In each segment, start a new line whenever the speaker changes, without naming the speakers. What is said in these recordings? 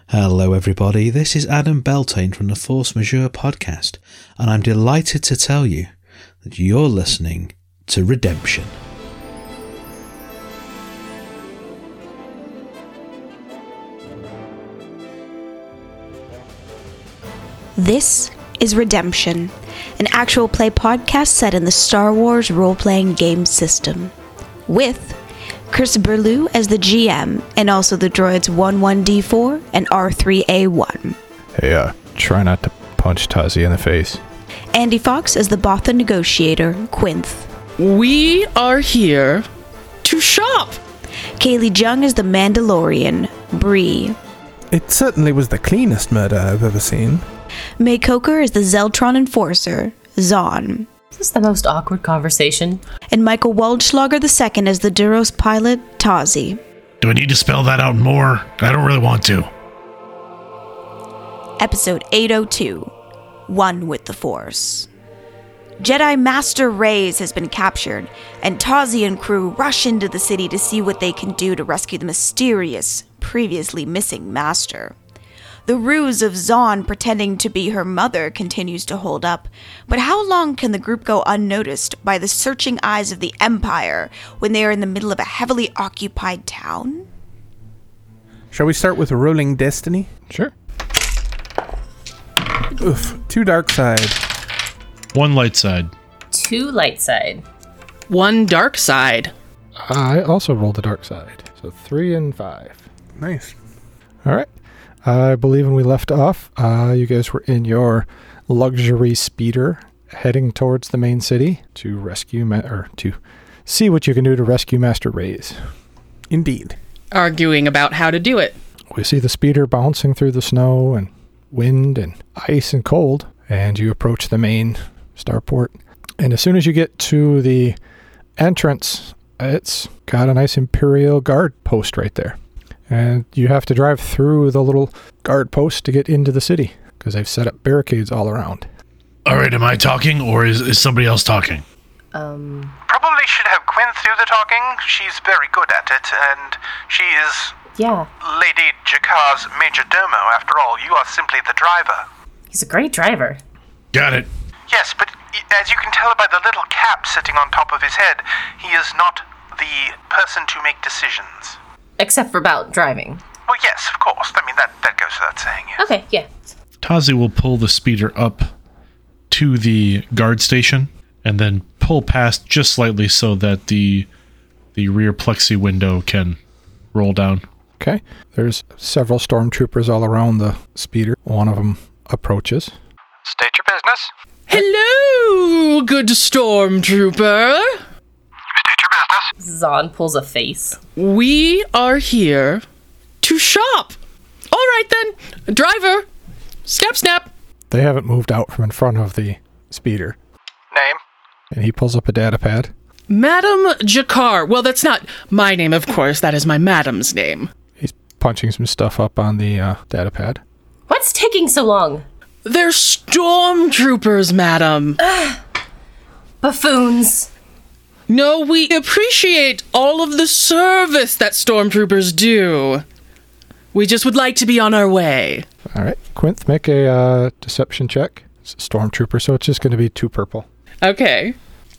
Hello everybody, this is Adam Beltane from the Force Majeure podcast, and I'm delighted to tell you that you're listening to Redemption.
This is Redemption, an actual play podcast set in the Star Wars role-playing game system, with Chris Burlew as the GM, and also the droids 11D4 and R3A1.
Hey, try not to punch Tazi in the face.
Andy Fox as the Botha negotiator, Quinth.
We are here to shop.
Kaylee Jung as the Mandalorian, Bree.
It certainly was the cleanest murder I've ever seen.
May Coker as the Zeltron enforcer, Zahn.
This is the most awkward conversation.
And Michael Waldschlager II as the Duros pilot, Tazi.
Do I need to spell that out more? I don't really want to.
Episode 802, One with the Force. Jedi Master Reyes has been captured, and Tazi and crew rush into the city to see what they can do to rescue the mysterious, previously missing Master. The ruse of Zahn pretending to be her mother continues to hold up, but how long can the group go unnoticed by the searching eyes of the Empire when they are in the middle of a heavily occupied town?
Shall we start with Rolling Destiny?
Sure.
Oof, 2 dark side.
1 light side.
2 light side.
1 dark side.
I also rolled the dark side, so 3 and 5.
Nice.
All right. I believe when we left off, you guys were in your luxury speeder heading towards the main city to rescue, or to see what you can do to rescue Master Reyes.
Indeed.
Arguing about how to do it.
We see the speeder bouncing through the snow and wind and ice and cold, and you approach the main starport. And as soon as you get to the entrance, it's got a nice Imperial Guard post right there. And you have to drive through the little guard post to get into the city, because they've set up barricades all around.
All right, am I talking, or is somebody else talking?
Probably should have Quinth do the talking. She's very good at it, and she is...
Yeah.
Lady Jakar's major domo. After all, you are simply the driver.
He's a great driver.
Got it.
Yes, but as you can tell by the little cap sitting on top of his head, he is not the person to make decisions.
Except for about driving.
Well, yes, of course. I mean, that goes without saying, yes.
Okay, yeah.
Tazi will pull the speeder up to the guard station and then pull past just slightly so that the rear plexi window can roll down.
Okay. There's several stormtroopers all around the speeder. One of them approaches.
State your business.
Hello, good stormtrooper.
State your business.
Zahn pulls a face.
We are here to shop. All right then, driver, snap.
They haven't moved out from in front of the speeder.
Name?
And he pulls up a data pad.
Madam Jakar. Well, that's not my name, of course. That is my madam's name.
He's punching some stuff up on the data pad.
What's taking so long?
They're stormtroopers, madam.
Buffoons.
No, we appreciate all of the service that stormtroopers do. We just would like to be on our way.
All right. Quinth, make a deception check. It's a stormtrooper, so it's just going to be 2 purple.
Okay.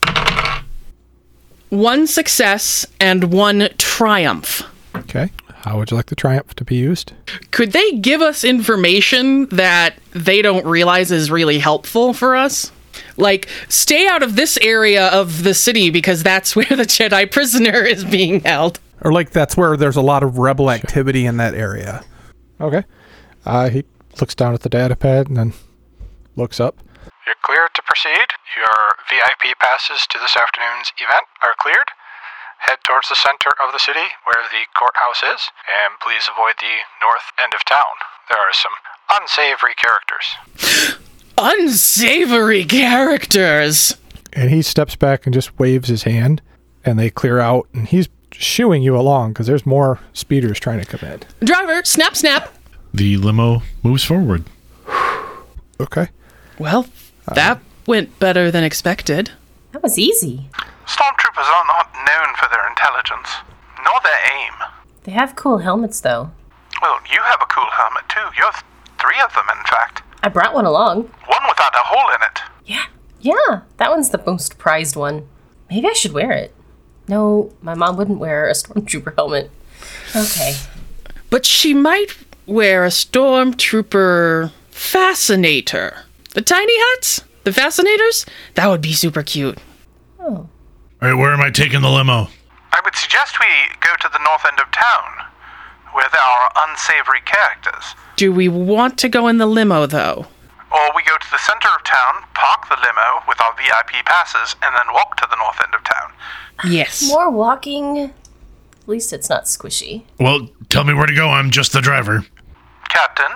1 success and 1 triumph.
Okay. How would you like the triumph to be used?
Could they give us information that they don't realize is really helpful for us? Like, stay out of this area of the city because that's where the Jedi prisoner is being held.
Or like that's where there's a lot of rebel activity in that area.
Okay. He looks down at the data pad and then looks up.
You're cleared to proceed. Your VIP passes to this afternoon's event are cleared. Head towards the center of the city where the courthouse is, and please avoid the north end of town. There are some unsavory characters.
Unsavory characters!
And he steps back and just waves his hand, and they clear out, and he's shooing you along because there's more speeders trying to come in.
Driver, snap.
The limo moves forward.
Okay.
Well, that went better than expected.
That was easy.
Stormtroopers are not known for their intelligence, nor their aim.
They have cool helmets, though.
Well, you have a cool helmet too. You have 3 of them, in fact.
I brought one along.
One without a hole in it.
Yeah, that one's the most prized one. Maybe I should wear it. No, my mom wouldn't wear a stormtrooper helmet. Okay.
But she might wear a stormtrooper fascinator. The tiny hats? The fascinators? That would be super cute.
Oh.
All right, where am I taking the limo?
I would suggest we go to the north end of town, where there are unsavory characters.
Do we want to go in the limo, though?
Or we go to the center of town, park the limo with our VIP passes, and then walk to the north end of town.
Yes.
More walking. At least it's not squishy.
Well, tell me where to go. I'm just the driver.
Captain?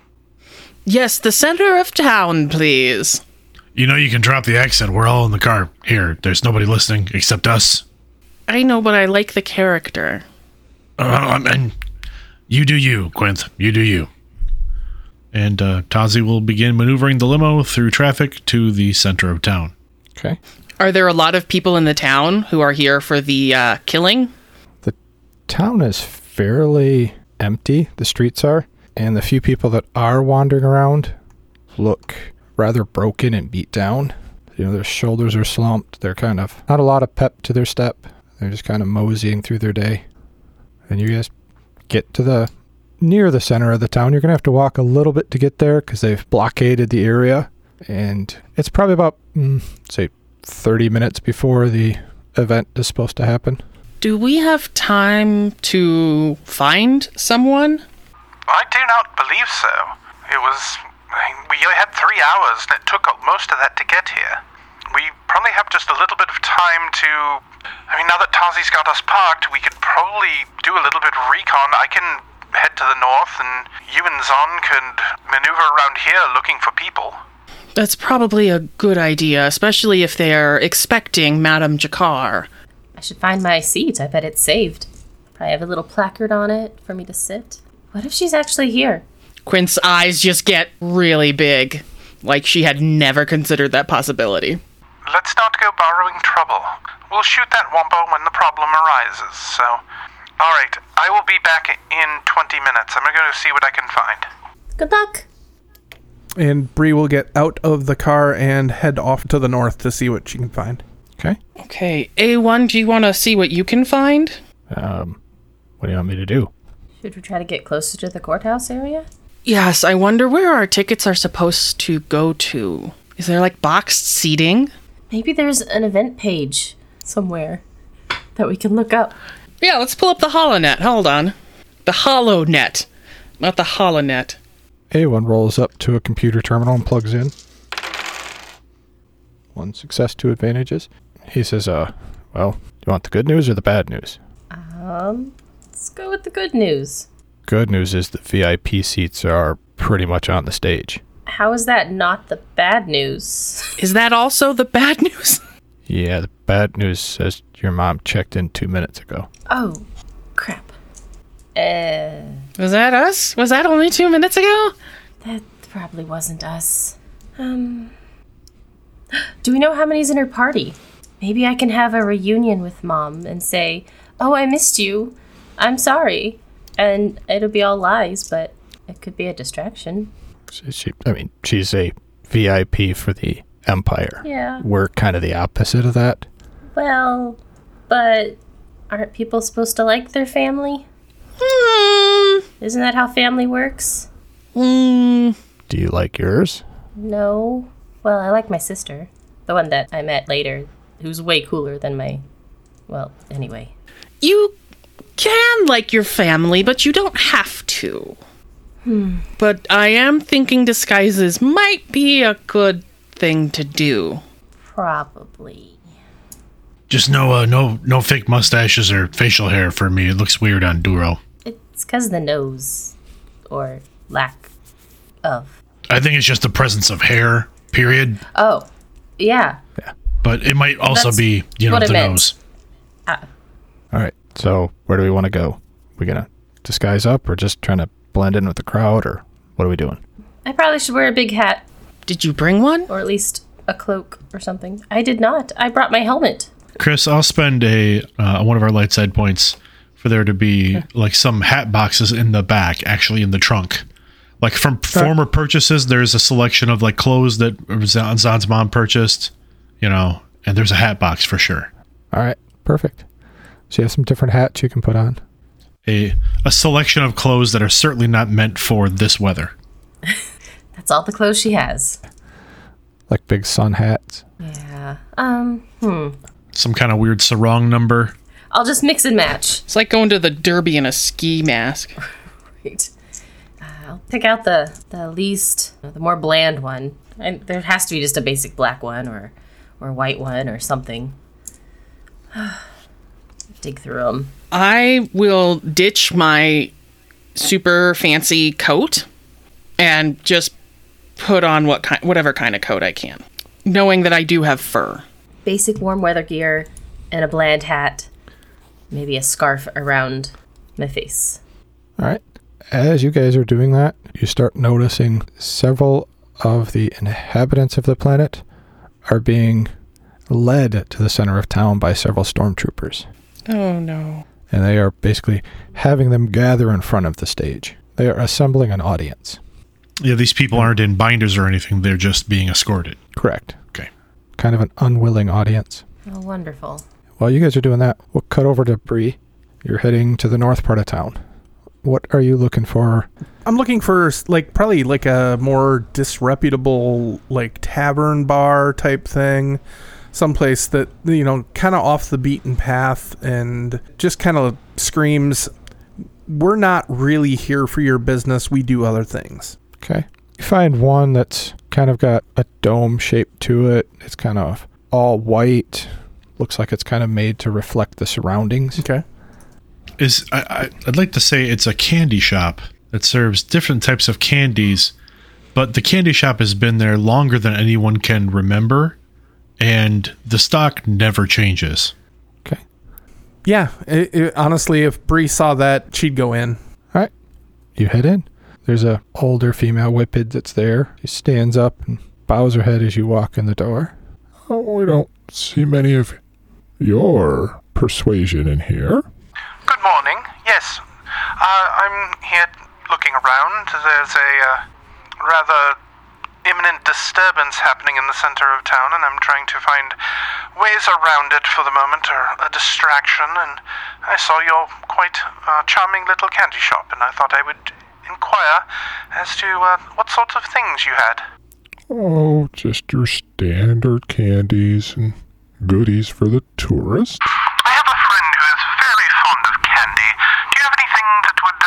Yes, the center of town, please.
You know you can drop the accent. We're all in the car. Here, there's nobody listening except us.
I know, but I like the character.
And you do you, Quinth. You do you. And Tazi will begin maneuvering the limo through traffic to the center of town.
Okay.
Are there a lot of people in the town who are here for the killing?
The town is fairly empty, the streets are, and the few people that are wandering around look rather broken and beat down. You know, their shoulders are slumped. They're kind of, not a lot of pep to their step. They're just kind of moseying through their day. And you guys get to near the center of the town. You're going to have to walk a little bit to get there because they've blockaded the area. And it's probably about, say, 30 minutes before the event is supposed to happen.
Do we have time to find someone?
I do not believe so. We had 3 hours, and it took most of that to get here. We probably have just a little bit of time to... now that Tazi's got us parked, we could probably do a little bit of recon. I can head to the north, and you and Zon could maneuver around here looking for people.
That's probably a good idea, especially if they're expecting Madame Jakar.
I should find my seat. I bet it's saved. Probably have a little placard on it for me to sit. What if she's actually here?
Quint's eyes just get really big, like she had never considered that possibility.
Let's not go borrowing trouble. We'll shoot that wombo when the problem arises, so... Alright, I will be back in 20 minutes. I'm gonna go see what I can find.
Good luck.
And Bree will get out of the car and head off to the north to see what she can find.
Okay.
Okay, A1, do you want to see what you can find?
What do you want me to do?
Should we try to get closer to the courthouse area?
Yes, I wonder where our tickets are supposed to go to. Is there, like, boxed seating?
Maybe there's an event page somewhere that we can look up.
Yeah, let's pull up the HoloNet. Hold on. The HoloNet, not the HoloNet.
A1 rolls up to a computer terminal and plugs in. 1 success, 2 advantages. He says, well, do you want the good news or the bad news?
Let's go with the good news.
Good news is the VIP seats are pretty much on the stage.
How is that not the bad news?
Is that also the bad news?
Yeah, the bad news says your mom checked in 2 minutes ago.
Oh, crap.
Was that us? Was that only 2 minutes ago?
That probably wasn't us. Do we know how many's in her party? Maybe I can have a reunion with Mom and say, oh, I missed you. I'm sorry. And it'll be all lies, but it could be a distraction.
She's a VIP for the Empire.
Yeah.
We're kind of the opposite of that.
Well, but aren't people supposed to like their family? Isn't that how family works?
Do you like yours?
No. Well, I like my sister. The one that I met later, who's way cooler than my... Well, anyway.
You can like your family, but you don't have to. But I am thinking disguises might be a good thing to do.
Probably.
Just no fake mustaches or facial hair for me. It looks weird on Duro.
It's because of the nose. Or lack of.
I think it's just the presence of hair, period.
Oh, yeah.
But it might also
That's
be, the
what I meant.
nose.
All right, so where do we want to go? We gonna disguise up or just trying to blend in with the crowd, or what are we doing?
I probably should wear a big hat.
Did you bring one?
Or at least a cloak or something. I did not. I brought my helmet.
Chris, I'll spend one of our light side points for there to be like some hat boxes in the back, actually in the trunk. Like from former purchases, there's a selection of like clothes that Zod's mom purchased, and there's a hat box for sure.
All right, perfect. So you have some different hats you can put on.
A selection of clothes that are certainly not meant for this weather.
That's all the clothes she has.
Like big sun hats.
Yeah.
Some kind of weird sarong number.
I'll just mix and match.
It's like going to the Derby in a ski mask.
Right. I'll pick out the more bland one. And there has to be just a basic black one or white one or something. Dig through them.
I will ditch my super fancy coat and just put on whatever kind of coat I can, knowing that I do have fur.
Basic warm weather gear and a bland hat. Maybe a scarf around my face.
All right. As you guys are doing that, you start noticing several of the inhabitants of the planet are being led to the center of town by several stormtroopers.
Oh, no.
And they are basically having them gather in front of the stage. They are assembling an audience.
Yeah, these people aren't in binders or anything. They're just being escorted.
Correct.
Okay.
Kind of an unwilling audience.
Oh, wonderful.
While you guys are doing that, we'll cut over to Bree. You're heading to the north part of town. What are you looking for?
I'm looking for probably a more disreputable tavern bar type thing. Someplace that, kind of off the beaten path and just kind of screams, we're not really here for your business. We do other things.
Okay. You find one that's kind of got a dome shape to it. It's kind of all white. Looks like it's kind of made to reflect the surroundings.
Okay.
I'd like to say it's a candy shop that serves different types of candies, but the candy shop has been there longer than anyone can remember, and the stock never changes.
Okay.
Yeah, honestly, if Bree saw that, she'd go in.
All right. You head in. There's a older female whippet that's there. She stands up and bows her head as you walk in the door.
Oh, we don't see many of your persuasion in here.
Good morning. Yes, I'm here looking around. There's a rather imminent disturbance happening in the center of town, and I'm trying to find ways around it for the moment, or a distraction, and I saw your quite charming little candy shop, and I thought I would inquire as to what sorts of things you had.
Oh, just your standard candies and goodies for the tourist.
I have a friend who is very fond of candy. Do you have anything that would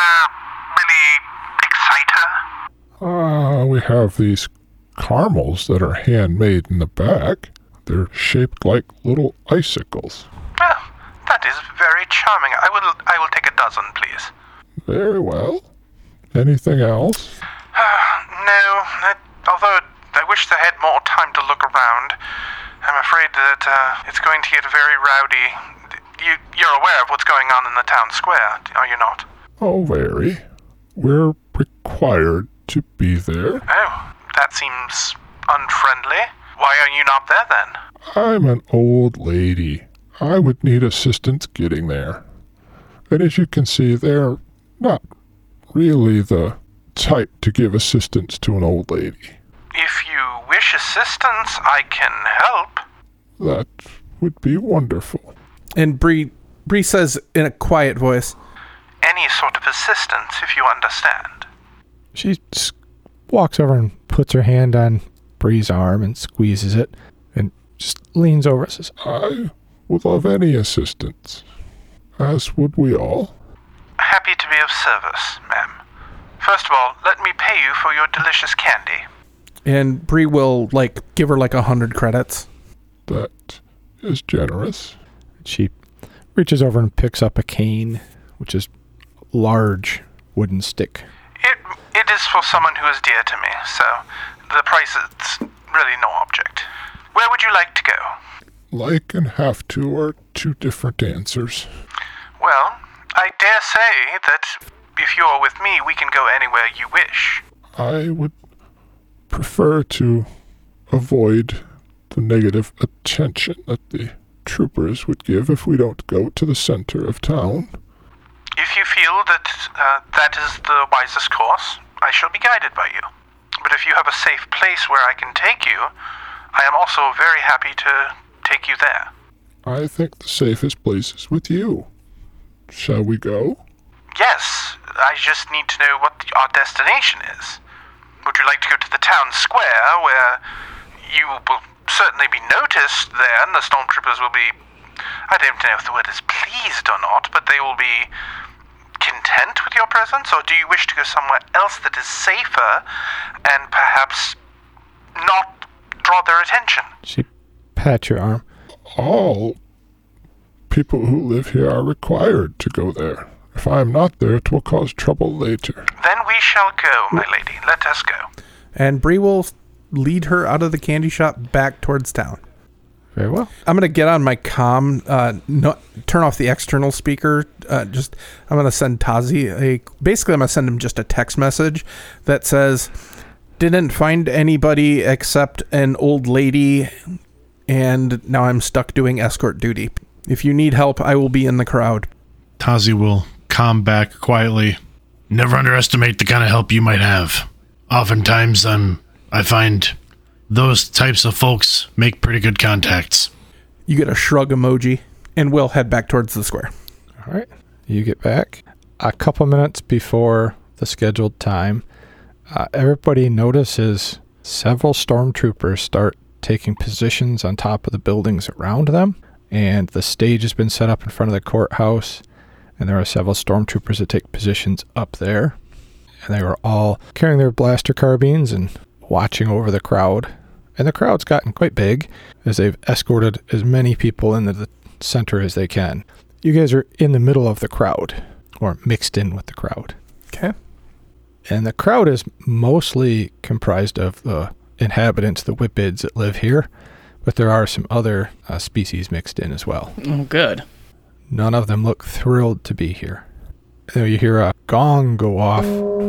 really excite her?
We have these caramels that are handmade in the back. They're shaped like little icicles.
Well, that is very charming. I will take a dozen, please.
Very well. Anything else?
No, although I wish I had more time to look around. I'm afraid that it's going to get very rowdy. You're aware of what's going on in the town square, are you not?
Oh, very. We're required to be there.
Oh, that seems unfriendly. Why are you not there then?
I'm an old lady. I would need assistance getting there. And as you can see, they're not really the type to give assistance to an old lady.
If you wish assistance, I can help.
That would be wonderful.
And Bree says in a quiet voice,
Any sort of assistance, if you understand.
She walks over and puts her hand on Bree's arm and squeezes it and just leans over and says,
I would love any assistance, as would we all.
Happy to be of service, ma'am. First of all, let me pay you for your delicious candy.
and Bree will give her 100 credits.
That is generous.
She reaches over and picks up a cane, which is a large wooden stick.
It is for someone who is dear to me, so the price is really no object. Where would you like to go?
Like and have to are two different answers.
Well, I dare say that if you're with me, we can go anywhere you wish.
I would prefer to avoid the negative attention that the troopers would give if we don't go to the center of town.
feel that that is the wisest course, I shall be guided by you. But if you have a safe place where I can take you, I am also very happy to take you there.
I think the safest place is with you. Shall we go?
Yes, I just need to know what our destination is. Would you like to go to the town square, where you will certainly be noticed there, and the stormtroopers will be, I don't know if the word is pleased or not, but they will be content with your presence? Or do you wish to go somewhere else that is safer and perhaps not draw their attention?
She pats your arm.
All people who live here are required to go there. If I am not there, it will cause trouble later.
Then we shall go, my lady. Let us go.
And Bree will lead her out of the candy shop back towards town.
Very well.
I'm going to get on my comm, turn off the external speaker. I'm going to send Tazi I'm going to send him just a text message that says, didn't find anybody except an old lady, and now I'm stuck doing escort duty. If you need help, I will be in the crowd.
Tazi will calm back quietly. Never underestimate the kind of help you might have. Oftentimes, I find those types of folks make pretty good contacts.
You get a shrug emoji, and we'll head back towards the square.
All right. You get back. A couple minutes before the scheduled time, everybody notices several stormtroopers start taking positions on top of the buildings around them, and the stage has been set up in front of the courthouse, and there are several stormtroopers that take positions up there, and they were all carrying their blaster carbines and watching over the crowd. And the crowd's gotten quite big as they've escorted as many people into the center as they can. You guys are in the middle of the crowd, or mixed in with the crowd.
Okay.
And the crowd is mostly comprised of the inhabitants, the Whippids that live here, but there are some other species mixed in as well.
Oh, good.
None of them look thrilled to be here. You hear a gong go off,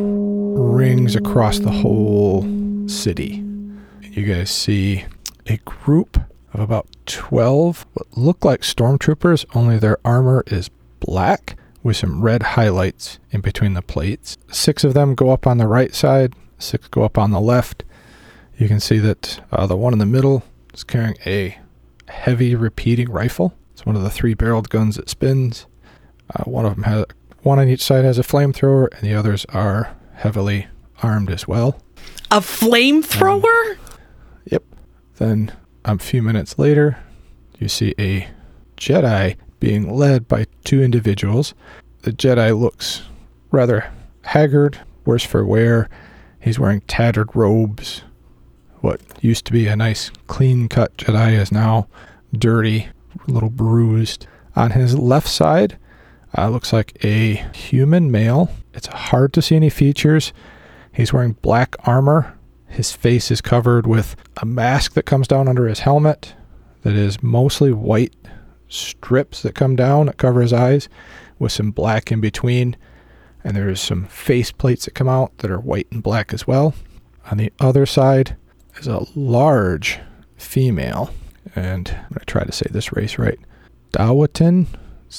rings across the whole city. You guys see a group of about 12 what look like stormtroopers, only their armor is black with some red highlights in between the plates. 6 of them go up on the right side, 6 go up on the left. You can see that the one in the middle is carrying a heavy repeating rifle. It's one of the 3-barreled guns that spins. One on each side has a flamethrower, and the others are heavily armed as well.
A flamethrower?
Yep. Then a few minutes later, you see a Jedi being led by 2 individuals. The Jedi looks rather haggard, worse for wear. He's wearing tattered robes. What used to be a nice clean-cut Jedi is now dirty, a little bruised. On his left side, looks like a human male. It's hard to see any features. He's wearing black armor. His face is covered with a mask that comes down under his helmet that is mostly white strips that come down that cover his eyes with some black in between. And there's some face plates that come out that are white and black as well. On the other side is a large female, and I'm going to try to say this race right. Dowutin. It's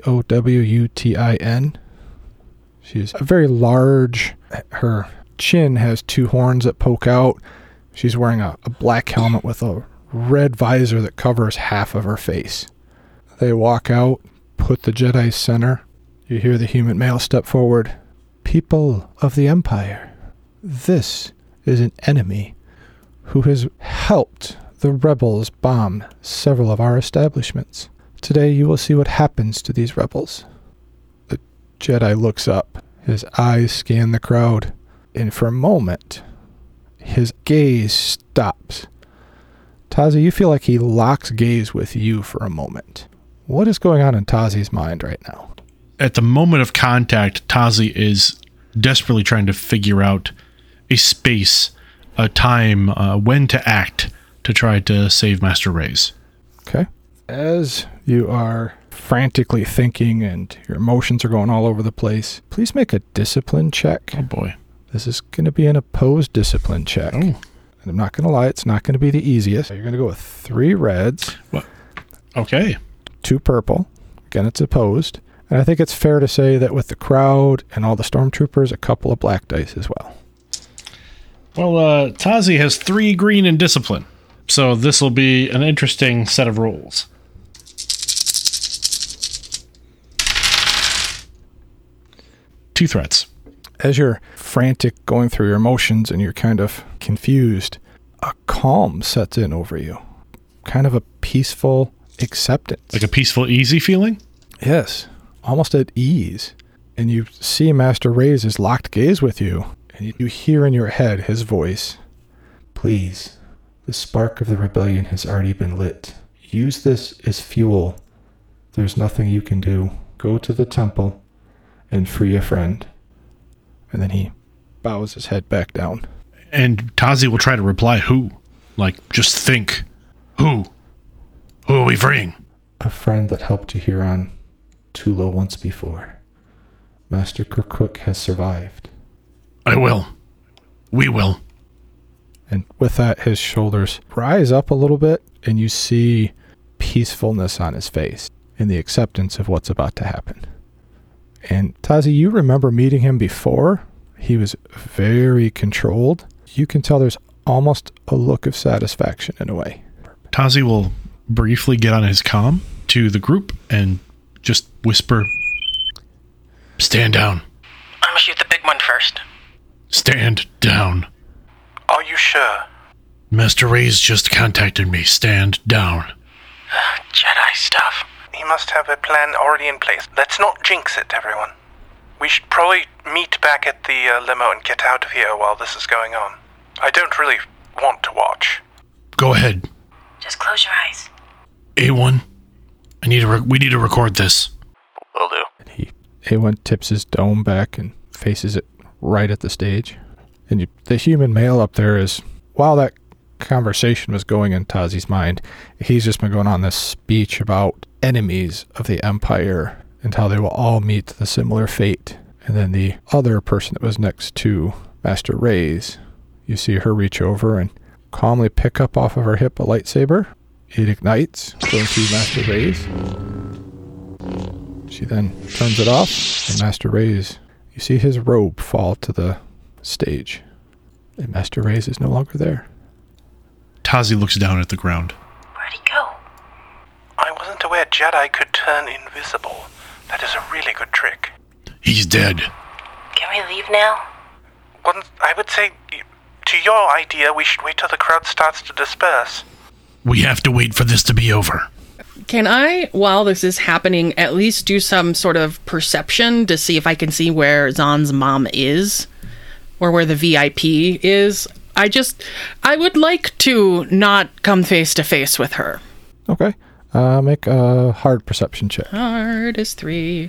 Dowutin. She's a very large. Her chin has 2 horns that poke out. She's wearing a black helmet with a red visor that covers half of her face. They walk out, put the Jedi center. You hear the human male step forward. People of the Empire, this is an enemy who has helped the rebels bomb several of our establishments. Today you will see what happens to these rebels. The Jedi looks up. His eyes scan the crowd, and for a moment, his gaze stops. Tazi, you feel like he locks gaze with you for a moment. What is going on in Tazi's mind right now?
At the moment of contact, Tazi is desperately trying to figure out a space, a time, when to act to try to save Master Reyes.
Okay. As you are frantically thinking and your emotions are going all over the place, please make a discipline check.
Oh boy.
This is going to be an opposed discipline check.
Oh.
And I'm not going to lie, it's not going to be the easiest. You're going to go with 3 reds.
What? Okay.
2 purple. Again, it's opposed. And I think it's fair to say that with the crowd and all the stormtroopers, a couple of black dice as well.
Well, Tazi has 3 green in discipline, so this will be an interesting set of rolls. Two threats.
As you're frantic going through your emotions and you're kind of confused, a calm sets in over you. Kind of a peaceful acceptance.
Like a peaceful, easy feeling?
Yes, almost at ease. And you see Master Ray's locked gaze with you, and you hear in your head his voice. Please, the spark of the rebellion has already been lit. Use this as fuel. There's nothing you can do. Go to the temple and free a friend. And then he bows his head back down.
And Tazi will try to reply, who? Like, just think. Who? Who are we freeing?
A friend that helped you here on Tula once before. Master Kirkuk has survived.
I will. We will.
And with that, his shoulders rise up a little bit, and you see peacefulness on his face and the acceptance of what's about to happen. And Tazi, you remember meeting him before. He was very controlled. You can tell there's almost a look of satisfaction in a way.
Tazi will briefly get on his comm to the group and just whisper, stand down.
I'm gonna shoot the big one first.
Stand down.
Are you sure?
Master Ray's just contacted me. Stand down.
Jedi stuff.
He must have a plan already in place. Let's not jinx it, everyone. We should probably meet back at the limo and get out of here while this is going on. I don't really want to watch.
Go ahead.
Just close your eyes.
A1, we need to record this.
Will do.
A1 tips his dome back and faces it right at the stage. And the human male up there is, while that conversation was going in Tazi's mind, he's just been going on this speech about enemies of the Empire and how they will all meet the similar fate. And then the other person that was next to Master Ray's, you see her reach over and calmly pick up off of her hip a lightsaber. It ignites, going to Master Ray's. She then turns it off, and Master Ray's, you see his robe fall to the stage. And Master Ray's is no longer there.
Tazi looks down at the ground.
Where'd he go?
I wasn't aware Jedi could turn invisible. That is a really good trick.
He's dead.
Can we leave now?
Well, I would say, to your idea, we should wait till the crowd starts to disperse.
We have to wait for this to be over.
Can I, while this is happening, at least do some sort of perception to see if I can see where Zahn's mom is? Or where the VIP is? I would like to not come face to face with her.
Okay. Make a hard perception check.
Hard is 3.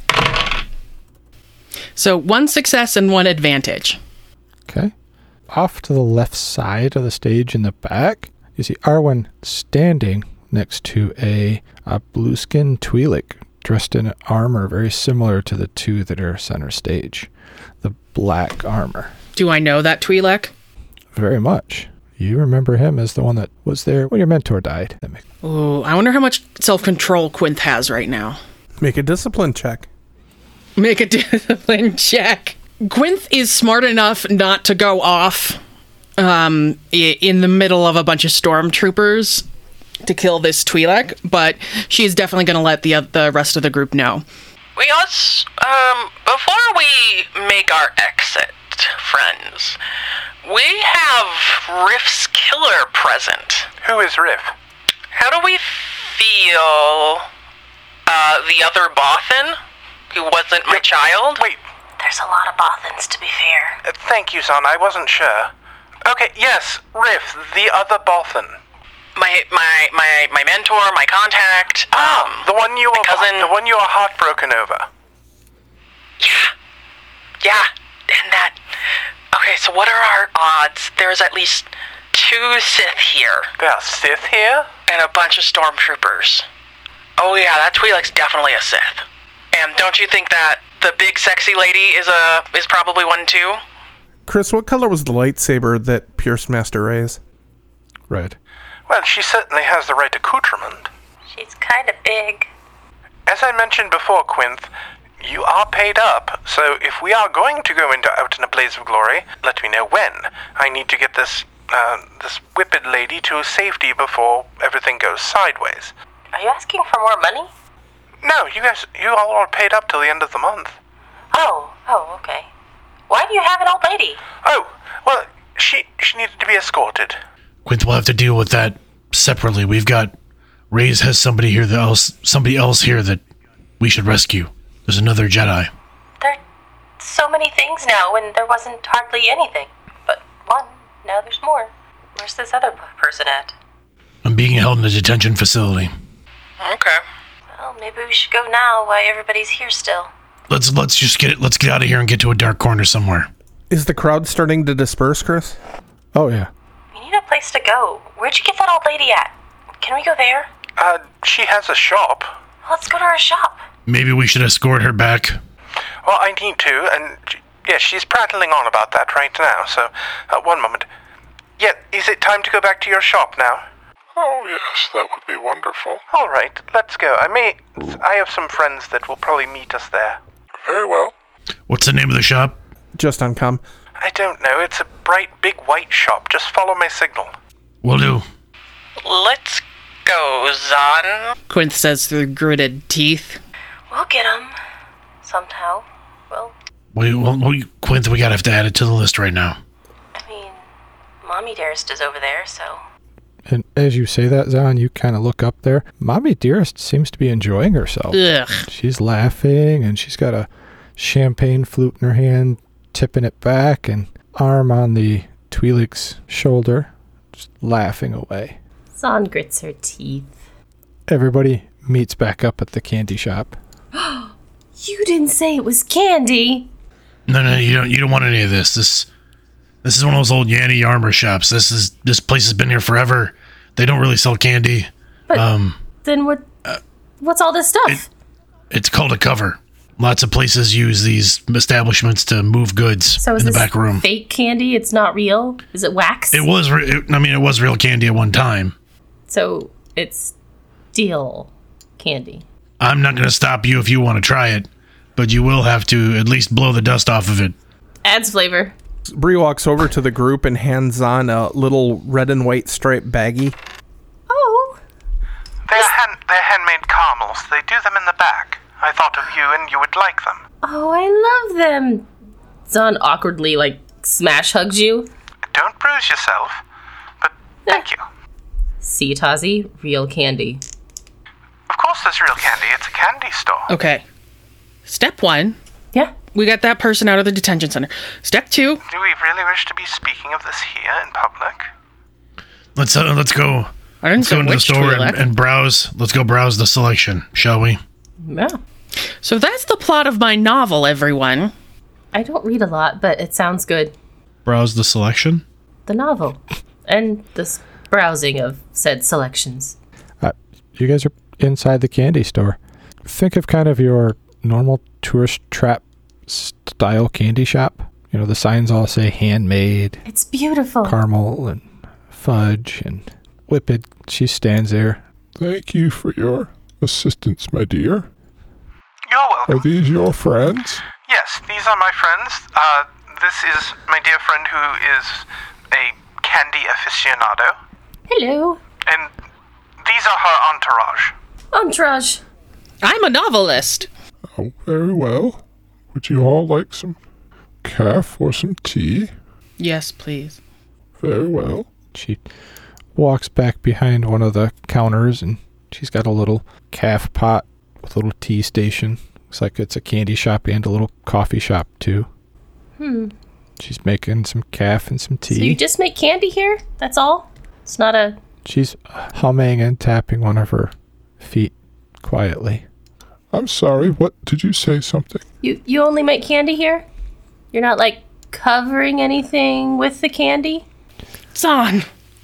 So 1 success and 1 advantage.
Okay. Off to the left side of the stage in the back, you see Arwen standing next to a blue-skinned Twi'lek dressed in armor very similar to the two that are center stage. The black armor.
Do I know that Twi'lek?
Very much. You remember him as the one that was there when your mentor died.
Oh, I wonder how much self-control Quinth has right now.
Make a discipline check.
Make a discipline check. Quinth is smart enough not to go off in the middle of a bunch of stormtroopers to kill this Twi'lek, but she's definitely going to let the rest of the group know.
We also, before we make our exit, friends, we have Riff's killer present.
Who is Riff?
How do we feel, the other Bothan, who wasn't my child?
Wait.
There's a lot of Bothans, to be fair.
Thank you, son. I wasn't sure. Okay, yes, Riff, the other Bothan.
My mentor, my contact.
The one you were
cousin.
The one you were heartbroken over.
Yeah, and that. Okay, so what are our odds? There's at least 2 Sith here.
There are Sith here?
And a bunch of stormtroopers. Oh yeah, that Twi'lek's definitely a Sith. And don't you think that the big sexy lady is probably one too?
Chris, what color was the lightsaber that pierced Master Ray's?
Red.
Well, she certainly has the right accoutrement.
She's kind of big.
As I mentioned before, Quinth, you are paid up, so if we are going to go out in a blaze of glory, let me know when. I need to get this whipped lady to safety before everything goes sideways.
Are you asking for more money?
No, you all are paid up till the end of the month.
Oh, okay. Why do you have an old lady?
Oh, well, she needed to be escorted.
Quinth will have to deal with that separately. We've got Ray's has somebody else here that we should rescue. There's another Jedi.
There are so many things now when there wasn't hardly anything. But one, now there's more. Where's this other person at?
I'm being held in a detention facility.
Okay.
Well, maybe we should go now while everybody's here still.
Let's get out of here and get to a dark corner somewhere.
Is the crowd starting to disperse, Chris?
Oh, yeah.
We need a place to go. Where'd you get that old lady at? Can we go there?
She has a shop.
Let's go to her shop.
Maybe we should escort her back.
Well, I need to, and yeah, she's prattling on about that right now, so, one moment. Yeah, is it time to go back to your shop now?
Oh, yes, that would be wonderful.
All right, let's go. I have some friends that will probably meet us there.
Very well.
What's the name of the shop?
Just on comm.
I don't know, it's a bright, big white shop. Just follow my signal.
Will do.
Let's go, Zahn.
Quinth says through gritted teeth.
We'll get him. Somehow. Well,
Quinth, we gotta have to add it to the list right now.
I mean, Mommy Dearest is over there, so...
And as you say that, Zahn, you kind of look up there. Mommy Dearest seems to be enjoying herself.
Ugh.
She's laughing, and she's got a champagne flute in her hand, tipping it back, and arm on the Twi'lek's shoulder, just laughing away.
Zahn grits her teeth.
Everybody meets back up at the candy shop.
You didn't say it was candy.
No, you don't want any of this. This is one of those old Yanny armor shops. This place has been here forever. They don't really sell candy.
But then what's all this stuff?
It's called a cover. Lots of places use these establishments to move goods in the back room.
Fake candy? It's not real? Is it wax?
It was real candy at one time.
So it's steel candy.
I'm not going to stop you if you want to try it, but you will have to at least blow the dust off of it.
Adds flavor.
Bree walks over to the group and hands on a little red and white striped baggie.
Oh.
They're handmade caramels. They do them in the back. I thought of you and you would like them.
Oh, I love them. Zahn awkwardly, smash hugs you.
Don't bruise yourself, but thank you.
See, Tazi, real candy.
Of course there's real candy. It's a candy store.
Okay. Step 1.
Yeah.
We got that person out of the detention center. Step 2.
Do we really wish to be speaking of this here in public?
Let's go. Let's go into the store and browse. Let's go browse the selection, shall we?
Yeah.
So that's the plot of my novel, everyone.
I don't read a lot, but it sounds good.
Browse the selection?
The novel. And the browsing of said selections.
You guys are inside the candy store. Think of kind of your normal tourist trap style candy shop. You know, the signs all say handmade.
It's beautiful.
Caramel and fudge and whipped. She stands there.
Thank you for your assistance, my dear.
You're welcome.
Are these your friends?
Yes, these are my friends. This is my dear friend who is a candy aficionado.
Hello.
And these are her entourage.
Entourage.
I'm a novelist.
Oh, very well. Would you all like some calf or some tea?
Yes, please.
Very well.
She walks back behind one of the counters, and she's got a little calf pot with a little tea station. Looks like it's a candy shop and a little coffee shop, too. She's making some calf and some tea.
So you just make candy here? That's all? It's not a...
She's humming and tapping one of her feet quietly.
I'm sorry, what did you say something?
You only make candy here? You're not, covering anything with the candy?
Zahn.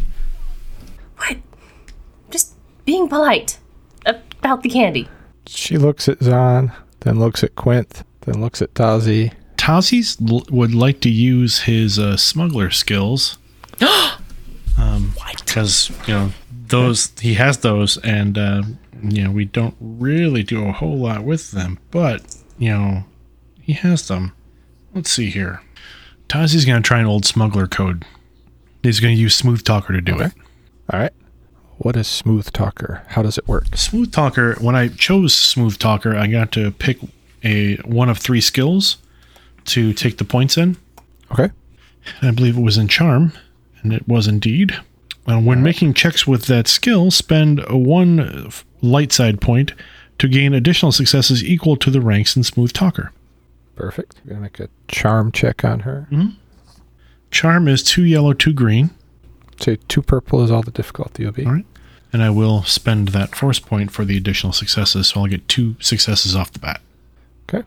What? Just being polite about the candy.
She looks at Zahn, then looks at Quinth, then looks at Tazi.
Tazi would like to use his smuggler skills. Because he has those, and we don't really do a whole lot with them, but, he has them. Let's see here. Tazi's going to try an old smuggler code. He's going to use Smooth Talker to do it.
All right. What is Smooth Talker? How does it work?
Smooth Talker, when I chose Smooth Talker, I got to pick one of 3 skills to take the points in.
Okay.
I believe it was in Charm, and it was indeed. When making checks with that skill, spend 1 light side point to gain additional successes equal to the ranks in Smooth Talker.
Perfect. We're going to make a charm check on her.
Mm-hmm. Charm is 2 yellow, 2 green.
Say 2 purple is all the difficulty will be.
All right. And I will spend that force point for the additional successes, so I'll get 2 successes off the bat.
Okay.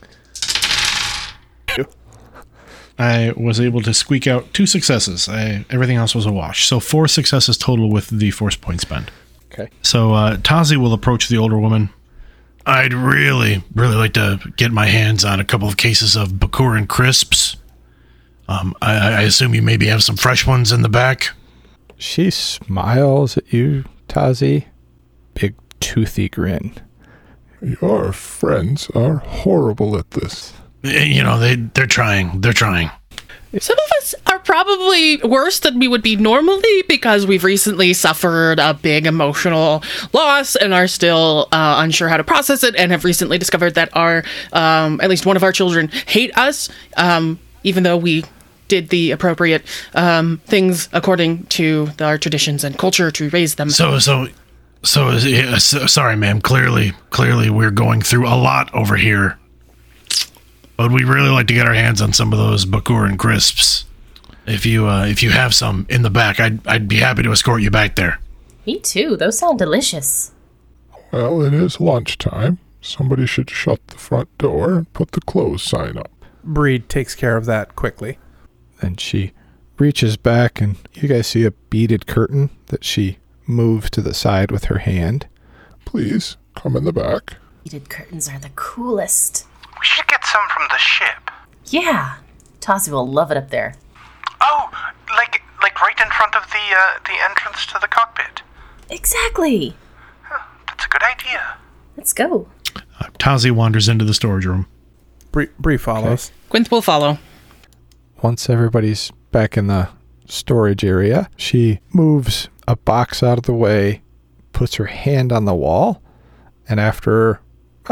I was able to squeak out 2 successes. Everything else was a wash. So 4 successes total with the force point spend.
Okay.
So Tazi will approach the older woman. I'd really like to get my hands on a couple of cases of Bakuran crisps. I assume you maybe have some fresh ones in the back.
She smiles at you, Tazi. Big toothy grin.
Your friends are horrible at this.
They're trying.
Some of us are probably worse than we would be normally because we've recently suffered a big emotional loss and are still unsure how to process it, and have recently discovered that at least one of our children hate us, even though we did the appropriate things according to our traditions and culture to raise them.
Sorry, ma'am. Clearly, we're going through a lot over here. But we'd really like to get our hands on some of those Bakuran crisps. If you have some in the back, I'd be happy to escort you back there.
Me too. Those sound delicious.
Well, it is lunchtime. Somebody should shut the front door and put the close sign up.
Breed takes care of that quickly.
Then she reaches back, and you guys see a beaded curtain that she moves to the side with her hand.
Please, come in the back.
Beaded curtains are the coolest.
We should get some from the ship.
Yeah. Tazi will love it up there.
Oh, like right in front of the entrance to the cockpit.
Exactly.
That's a good idea.
Let's go.
Tazi wanders into the storage room.
Bree follows.
Quinth will follow.
Once everybody's back in the storage area, she moves a box out of the way, puts her hand on the wall, and after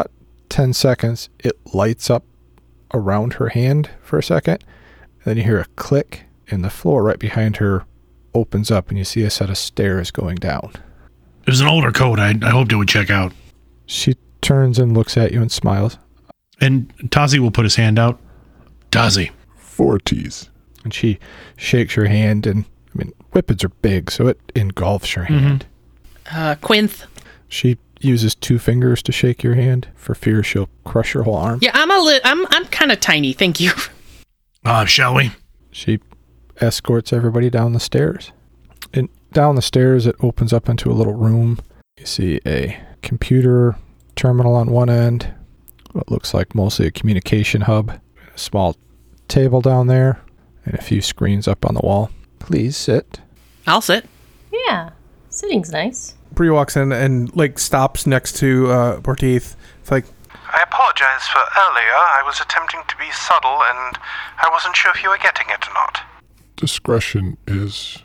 10 seconds, it lights up around her hand for a second. And then you hear a click, and the floor right behind her opens up, and you see a set of stairs going down.
It was an older code. I hoped it would check out.
She turns and looks at you and smiles.
And Tazi will put his hand out. Tazi.
40s.
And she shakes your hand, and whippets are big, so it engulfs your hand.
Quinth.
She uses 2 fingers to shake your hand for fear she'll crush your whole arm.
Yeah, I'm kind of tiny, thank you.
Shall we?
She escorts everybody down the stairs. And down the stairs, it opens up into a little room. You see a computer terminal on one end, what looks like mostly a communication hub, a small table down there, and a few screens up on the wall. Please sit.
I'll sit.
Yeah. Sitting's nice.
Bree walks in and stops next to Borteeth. It's like,
I apologize for earlier. I was attempting to be subtle, and I wasn't sure if you were getting it or not.
Discretion is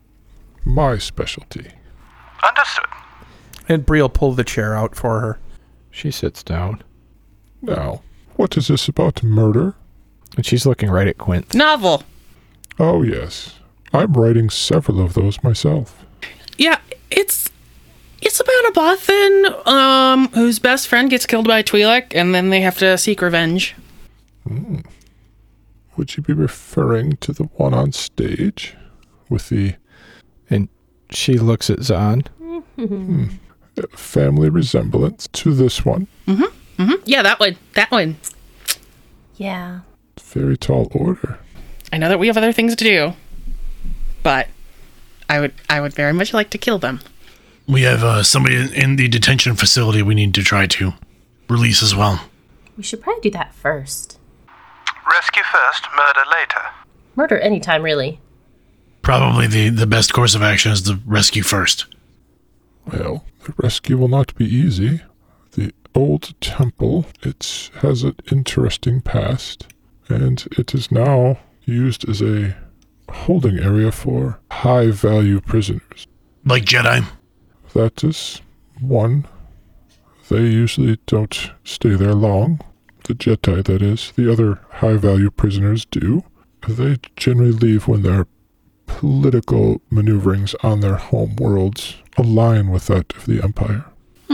my specialty.
Understood.
and Bree will pull the chair out for her.
She sits down.
Now, what is this about murder?
And she's looking right at Quint.
Novel.
Oh, yes. I'm writing several of those myself.
Yeah, it's about a Bothan whose best friend gets killed by Twi'lek, and then they have to seek revenge.
Would you be referring to the one on stage? With the...
And she looks at Zahn.
Family resemblance to this one.
Yeah, that one.
Yeah.
Very tall order.
I know that we have other things to do, but I would very much like to kill them.
We have somebody in the detention facility we need to try to release as well.
We should probably do that first.
Rescue first, murder later.
Murder anytime, really.
Probably the best course of action is to rescue first.
Well, The rescue will not be easy. The old temple, it has an interesting past, and it is now used as a holding area for high-value prisoners.
Like Jedi?
That is one. They usually don't stay there long. The Jedi, that is. The other high-value prisoners do. They generally leave when their political maneuverings on their home worlds align with that of the Empire.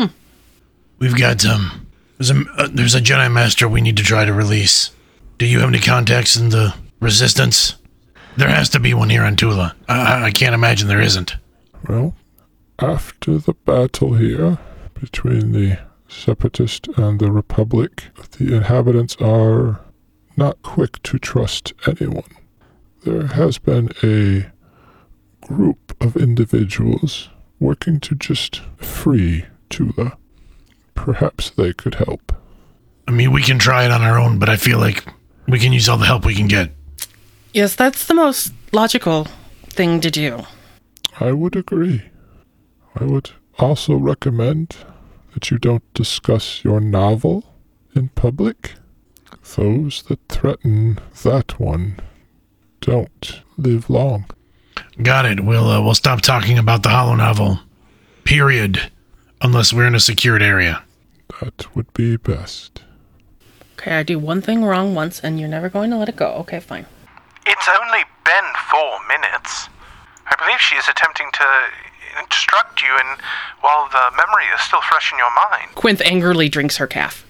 We've got there's a Jedi Master we need to try to release. Do you have any contacts in the Resistance? There has to be one here on Tula. I can't imagine there isn't.
Well, after the battle here between the Separatist and the Republic, the inhabitants are not quick to trust anyone. There has been a group of individuals working to just free Tula. Perhaps they could help.
I mean, we can try it on our own, but I feel like we can use all the help we can get.
Yes, that's the most logical thing to do.
I would agree. I would also recommend that you don't discuss your novel in public. Those that threaten that one don't live long.
Got it. We'll stop talking about the holo novel. Period. Unless we're in a secured area.
That would be best.
Okay, I do one thing wrong once, and you're never going to let it go. Okay, fine.
It's only been 4 minutes. I believe she is attempting to instruct you while the memory is still fresh in your mind.
Quinth angrily drinks her calf.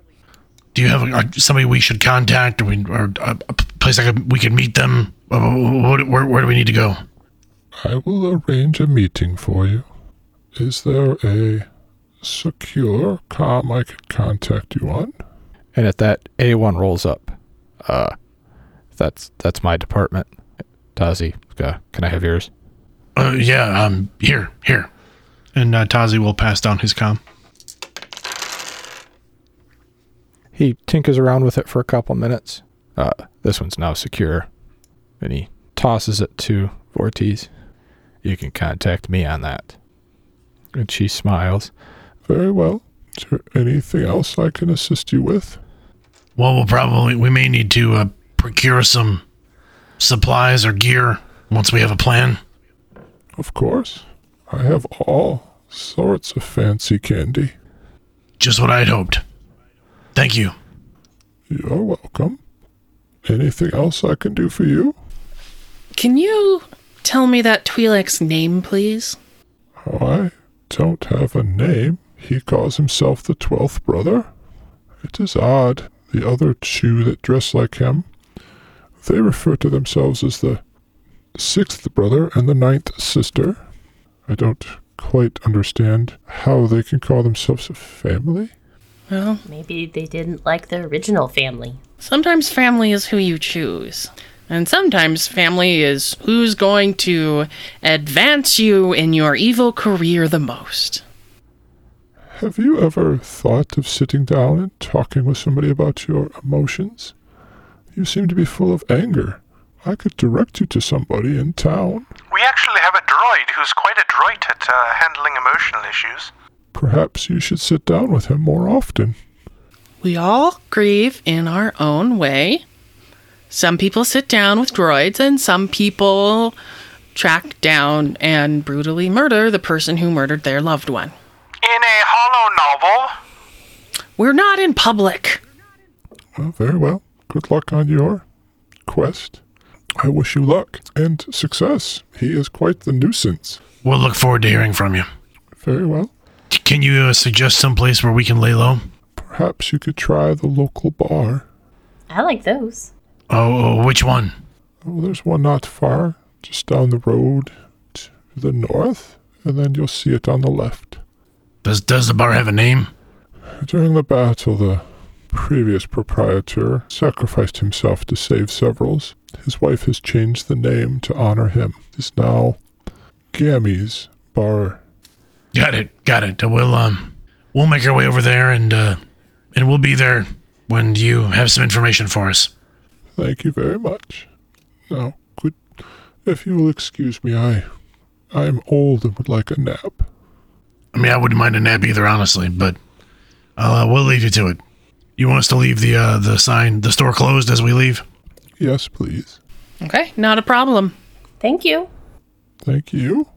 Do you have somebody we should contact, or a place we could meet them? Where do we need to go?
I will arrange a meeting for you. Is there a secure comm I could contact you on?
And at that, A1 rolls up. That's my department. Tazi, can I have yours?
Here. And Tazi will pass down his comm.
He tinkers around with it for a couple minutes. This one's now secure. And he tosses it to Vortiz. You can contact me on that. And she smiles.
Very well. Is there anything else I can assist you with?
Well, we may need to procure some supplies or gear once we have a plan.
Of course. I have all sorts of fancy candy.
Just what I'd hoped. Thank you.
You're welcome. Anything else I can do for you?
Can you tell me that Twi'lek's name, please?
Oh, I don't have a name. He calls himself the 12th brother. It is odd. The other two that dress like him, they refer to themselves as the 6th brother and the 9th sister. I don't quite understand how they can call themselves a family.
Well,
maybe they didn't like the original family.
Sometimes family is who you choose. And sometimes family is who's going to advance you in your evil career the most.
Have you ever thought of sitting down and talking with somebody about your emotions? You seem to be full of anger. I could direct you to somebody in town.
We actually have a droid who's quite adroit at handling emotional issues.
Perhaps you should sit down with him more often.
We all grieve in our own way. Some people sit down with droids, and some people track down and brutally murder the person who murdered their loved one.
In a holo novel?
We're not in public.
Well, very well. Good luck on your quest. I wish you luck and success. He is quite the nuisance.
We'll look forward to hearing from you.
Very well.
Can you suggest some place where we can lay low?
Perhaps you could try the local bar.
I like those.
Oh, which one?
Oh, there's one not far, just down the road to the north, and then you'll see it on the left.
Does the bar have a name?
During the battle, the previous proprietor sacrificed himself to save severals. His wife has changed the name to honor him. It is now Gammy's Bar.
Got it. We'll make our way over there, and we'll be there when you have some information for us.
Thank you very much. Now, if you will excuse me, I am old and would like a nap.
I mean, I wouldn't mind a nap either, honestly, but we'll leave you to it. You want us to leave the store closed as we leave?
Yes, please.
Okay, not a problem.
Thank you.
Thank you.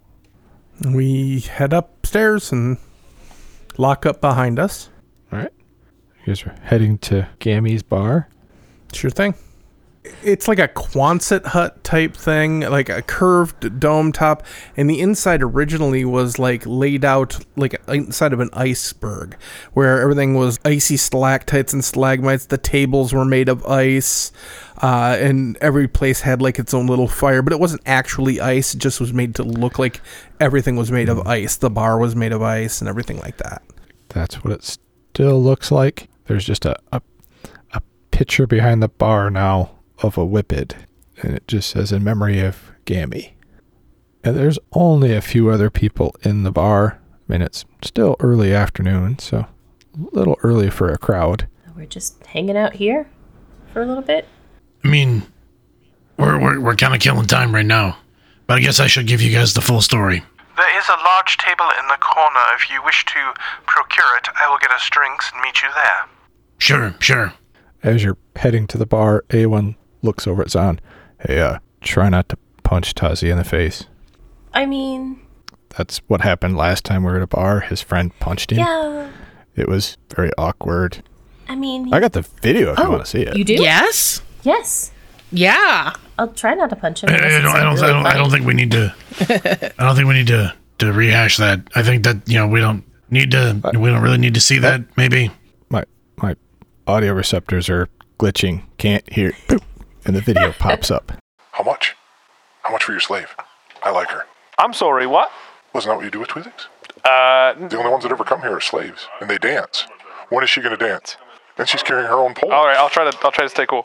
We head upstairs and lock up behind us.
All right. You guys are heading to Gammy's bar.
Sure thing. It's like a Quonset hut type thing, like a curved dome top, and the inside originally was like laid out like inside of an iceberg, where everything was icy stalactites and stalagmites. The tables were made of ice, and every place had like its own little fire, but it wasn't actually ice. It just was made to look like everything was made of ice. The bar was made of ice and everything like that.
That's what it still looks like. There's just a picture behind the bar now of a whippet, and it just says in memory of Gammy. And there's only a few other people in the bar. I mean, it's still early afternoon, so a little early for a crowd.
We're just hanging out here for a little bit.
I mean, we're kind of killing time right now, but I guess I should give you guys the full story.
There is a large table in the corner. If you wish to procure it, I will get us drinks and meet you there.
Sure.
As you're heading to the bar, A1 looks over at Zahn. Hey, try not to punch Tazi in the face.
I mean...
That's what happened last time we were at a bar. His friend punched him.
Yeah.
It was very awkward.
I mean...
I got the video if you want to see it.
You do?
Yes?
Yes.
Yeah.
I'll try not to punch him.
I don't think we need to. I don't think we need to rehash that. I think that we don't really need to see that. Maybe
my audio receptors are glitching. Can't hear. Boop, and the video pops up.
How much? How much for your slave? I like her.
I'm sorry, what?
Wasn't that what you do with Tweezings? The only ones that ever come here are slaves, and they dance. When is she going to dance? And she's carrying her own pole.
All right, I'll try to stay cool.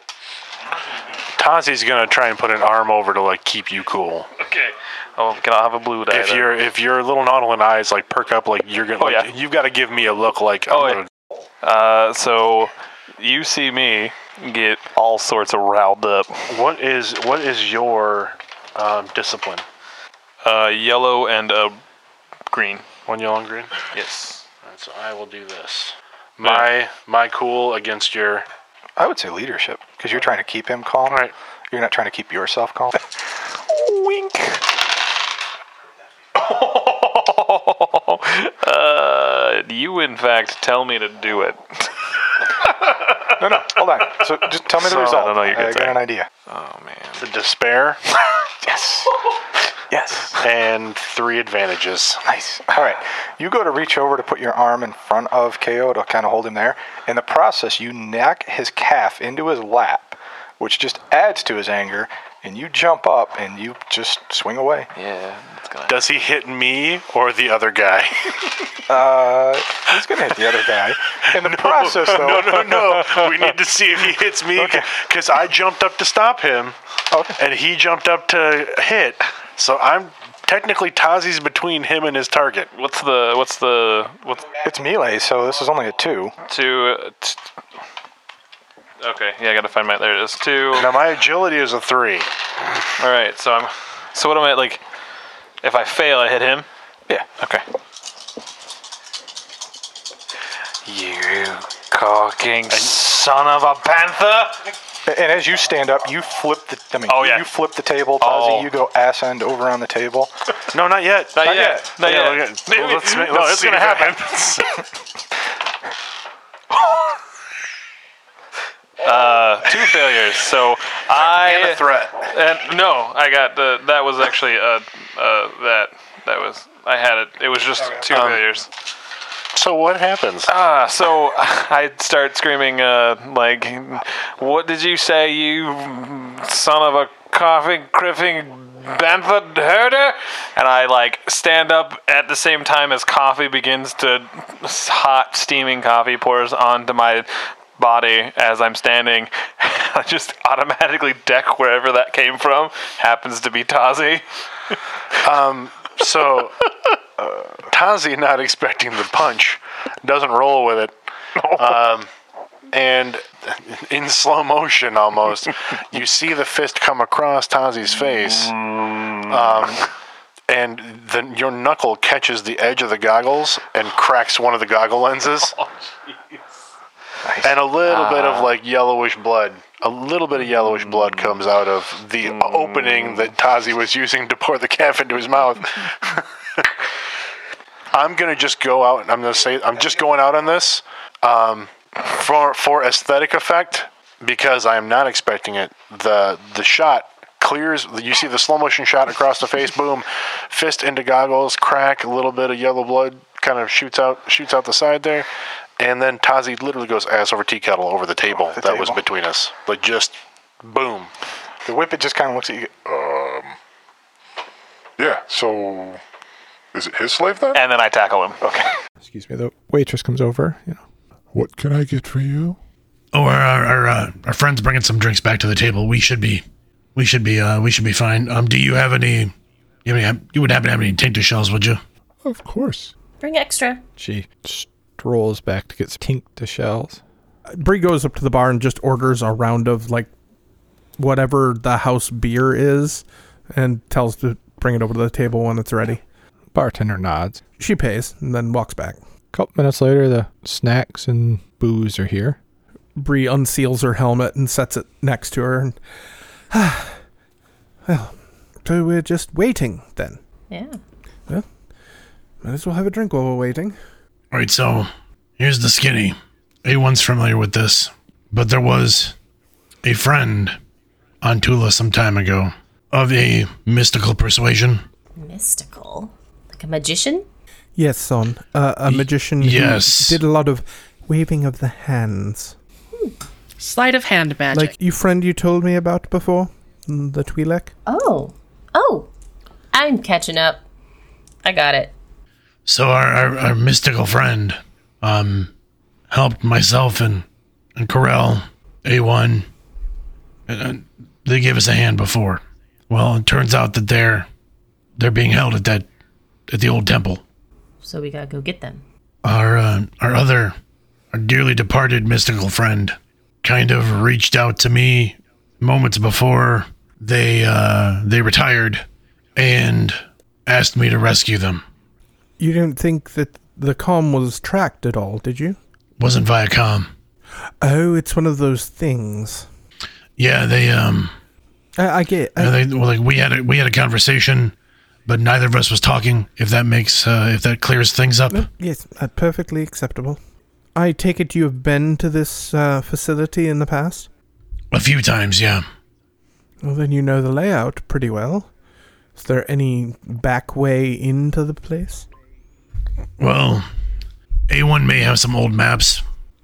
Tazi's gonna try and put an arm over to keep you cool.
Okay. Oh, can I have a blue die?
If your little nautilin eyes perk up, you're gonna you've got to give me a look like.
So you see me get all sorts of riled up.
What is your discipline?
Yellow and green.
One yellow and green.
Yes.
All right, so I will do this. My cool against your.
I would say leadership, because you're trying to keep him calm.
Right.
You're not trying to keep yourself calm.
Wink. You, in fact, tell me to do it.
No, hold on. So just tell me the result.
I don't know.
I got an idea.
Oh, man.
The despair.
Yes. Yes.
And 3 advantages.
Nice. All right. You go to reach over to put your arm in front of KO to kind of hold him there. In the process, you knock his calf into his lap, which just adds to his anger, and you jump up and you just swing away.
Yeah.
Does he hit me or the other guy?
He's going to hit the other guy. In the process, though.
No. We need to see if he hits me, because I jumped up to stop him, and he jumped up to hit. So I'm technically Tazi's between him and his target.
What's
It's melee, so this is only a 2.
Okay, yeah, I gotta find there it is. 2.
Now my agility is a 3.
Alright, so what am I, if I fail, I hit him?
Yeah.
Okay. You cocking son of a panther!
And as you stand up, you flip you flip the table, Tazi. You go ass end over on the table.
No, not yet.
Not yet.
Let's
it's
see
gonna happen. 2 failures. So
and a threat.
And no, I got that was actually I had it. It was just 2 failures.
So what happens?
So I start screaming, what did you say, you son of a coughing, criffing, bantha herder? And I, stand up at the same time as coffee begins to, hot, steaming coffee pours onto my body as I'm standing. I just automatically deck wherever that came from. Happens to be Tazi.
So, Tazi, not expecting the punch, doesn't roll with it. And in slow motion almost, you see the fist come across Tazi's face.
and then your knuckle catches the edge of the goggles and cracks one of the goggle lenses. Oh, nice. And a little bit of like yellowish blood. A little bit of yellowish blood comes out of the opening that Tazi was using to pour the calf into his mouth. I'm going to just go out and I'm going to say I'm just going out on this for aesthetic effect because I am not expecting it. The shot clears. You see the slow motion shot across the face. Boom, fist into goggles, crack. A little bit of yellow blood kind of shoots out the side there. And then Tazi literally goes ass over tea kettle over the table that was between us. Like, just boom.
The Whippet just kind of looks at you.
Yeah, so is it his slave then?
And then I tackle him.
Okay.
Excuse me, the waitress comes over,
What can I get for you?
Oh, our friend's bringing some drinks back to the table. We should be fine. Do you have any, you would happen to have any tincture shells, would you?
Of course.
Bring extra.
She strolls back to get some tincture shells.
Bree goes up to the bar and just orders a round of, like, whatever the house beer is and tells to bring it over to the table when it's ready.
Bartender nods.
She pays and then walks back.
A couple minutes later, the snacks and booze are here.
Bree unseals her helmet and sets it next to her. Well, so we're just waiting then.
Yeah.
Well, might as well have a drink while we're waiting.
All right, so here's the skinny. A1's familiar with this, but there was a friend on Tula some time ago of a mystical persuasion.
Mystical? Like a magician?
Yes, son. A magician who did a lot of waving of the hands.
Sleight of hand magic.
Like you friend you told me about before? The Twi'lek?
Oh, I'm catching up. I got it.
So our mystical friend helped myself and Corel, A1, and they gave us a hand before. Well, it turns out that they're being held at the old temple.
So we gotta go get them.
Our dearly departed mystical friend kind of reached out to me moments before they retired and asked me to rescue them.
You didn't think that the comm was tracked at all, did you?
Wasn't via comm.
Oh, it's one of those things.
Yeah, they
I get it.
we had a conversation, but neither of us was talking. If that clears things up.
Yes, perfectly acceptable. I take it you have been to this facility in the past?
A few times, yeah.
Well, then you know the layout pretty well. Is there any back way into the place?
Well, A1 may have some old maps.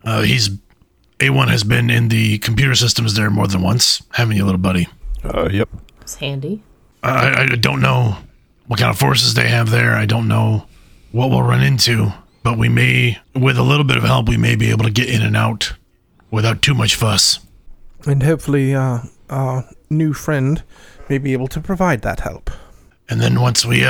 A1 has been in the computer systems there more than once, haven't you, little buddy?
Yep.
It's handy.
I don't know what kind of forces they have there. I don't know what we'll run into, but we may, with a little bit of help, we may be able to get in and out without too much fuss.
And hopefully our new friend may be able to provide that help.
And then once we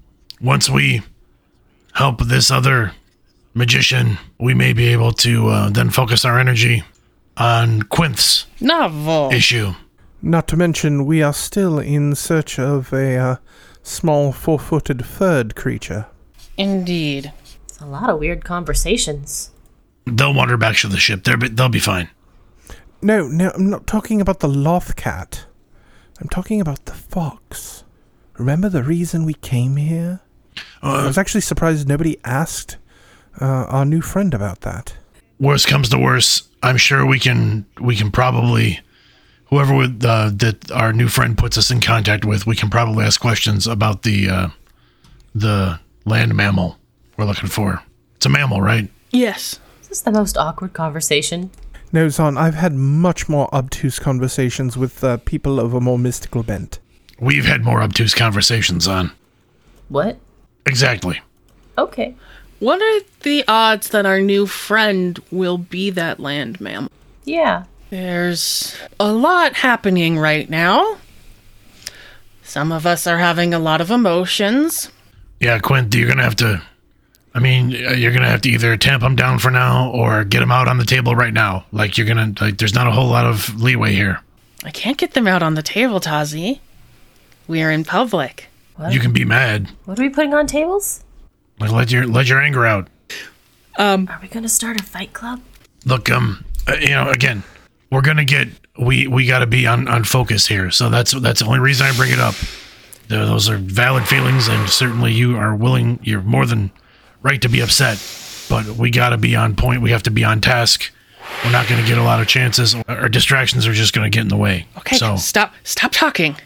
help this other magician, we may be able to then focus our energy on Quinth's issue.
Not to mention, we are still in search of a small four-footed furred creature.
Indeed.
It's a lot of weird conversations.
They'll wander back to the ship. They'll be fine.
No, I'm not talking about the loth cat. I'm talking about the fox. Remember the reason we came here? I was actually surprised nobody asked our new friend about that.
Worst comes to worst, I'm sure we can probably, whoever that our new friend puts us in contact with, we can probably ask questions about the land mammal we're looking for. It's a mammal, right?
Yes.
Is this the most awkward conversation?
No, Zon, I've had much more obtuse conversations with people of a more mystical bent.
We've had more obtuse conversations, on.
What?
Exactly.
Okay.
What are the odds that our new friend will be that land mammal?
Yeah.
There's a lot happening right now. Some of us are having a lot of emotions.
Yeah, Quint, you're gonna have to either tamp him down for now or get him out on the table right now. There's not a whole lot of leeway here.
I can't get them out on the table, Tazi. We're in public.
You can be mad.
What are we putting on tables?
Like let your anger out.
Are we gonna start a fight club?
Look, again, we're gonna get we gotta be on focus here. So that's the only reason I bring it up. Those are valid feelings, and certainly you're more than right to be upset. But we gotta be on point. We have to be on task. We're not gonna get a lot of chances. Our distractions are just gonna get in the way.
Okay,
so
stop talking.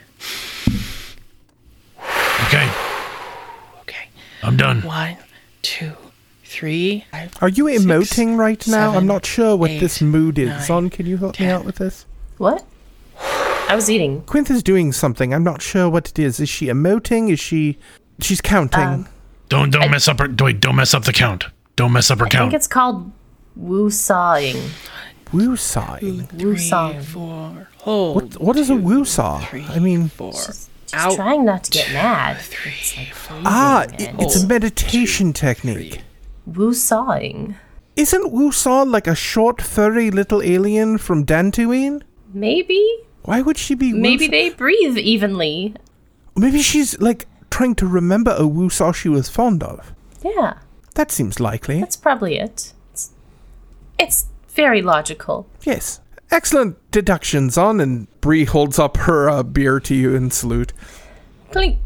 Okay. I'm done.
1, 2, 3.
Are you emoting right now?
7,
I'm not sure what
8,
this mood is.
9,
Zon, can you help me out with this?
What? I was eating.
Quinth is doing something. I'm not sure what it is. Is she emoting? She's counting?
Don't mess up her. Wait, don't mess up the count. Don't mess up her
I
count.
think it's called woo-sawing.
Woo-sawing?
Woo-sawing.
4. Hold.
What is a woo-saw? I mean...
4.
Just trying not to get mad.
3.
It's a meditation technique.
Woo-sawing.
Isn't woo-saw like a short, furry little alien from Dantooine?
Maybe.
Why would she be
Maybe they breathe evenly.
Maybe she's, like, trying to remember a woo-saw she was fond of.
Yeah.
That seems likely.
That's probably it. It's very logical.
Yes. Excellent deductions, Zon, and Bree holds up her beer to you in salute.
Clink.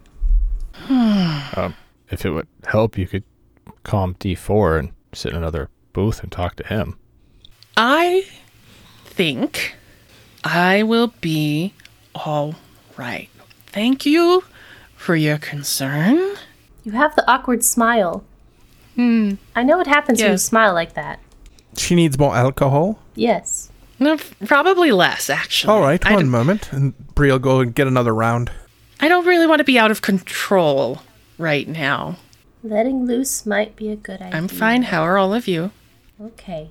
If it would help, you could calm D4 and sit in another booth and talk to him.
I think I will be all right. Thank you for your concern.
You have the awkward smile. I know what happens when you smile like that.
She needs more alcohol?
Yes.
No, probably less, actually.
All right, one moment. And Bree will go and get another round.
I don't really want to be out of control right now.
Letting loose might be a good idea.
I'm fine. How are all of you?
Okay.